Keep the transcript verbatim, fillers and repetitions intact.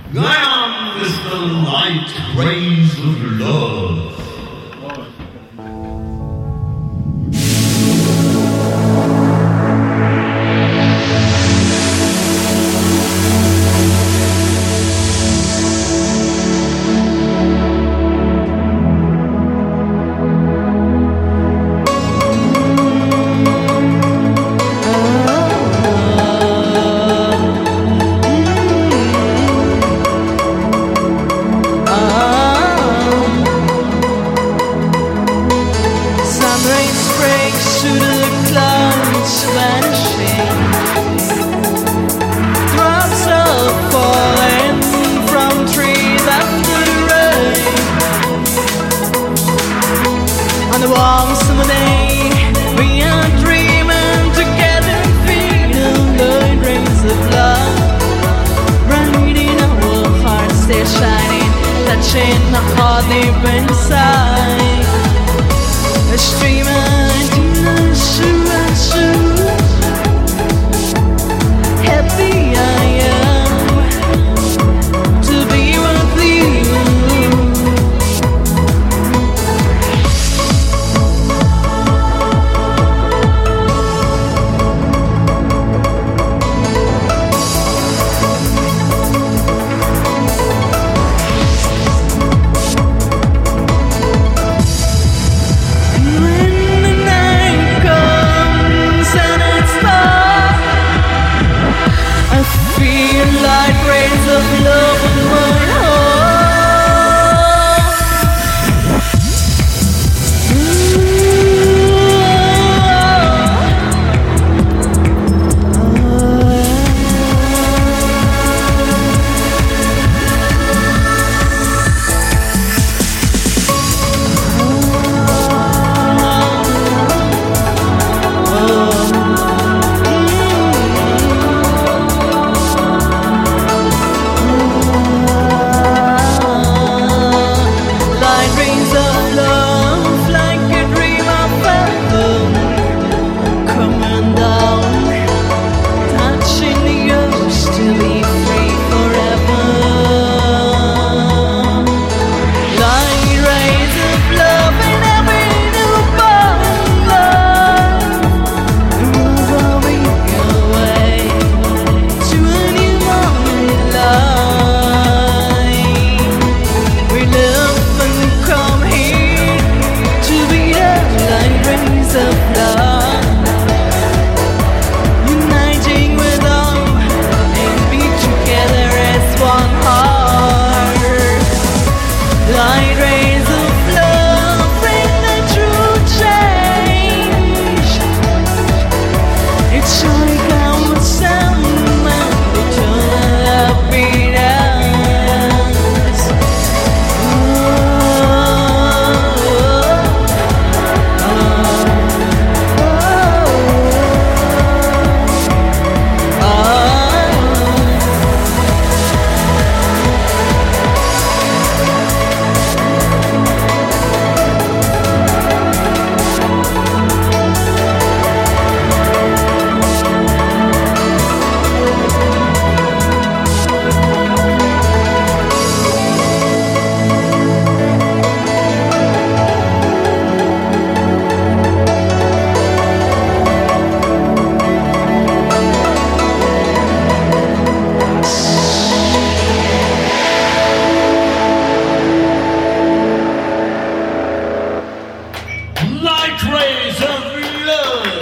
Gone with the light rays of love. On the warm summer day, we are dreaming together, feeling the rays of love. Riding our hearts, they're shining, touching the heart deep inside. A streamer, dinner, shoo, shoo. Happy I am to be with you. Of love in my heart. Light rays of love.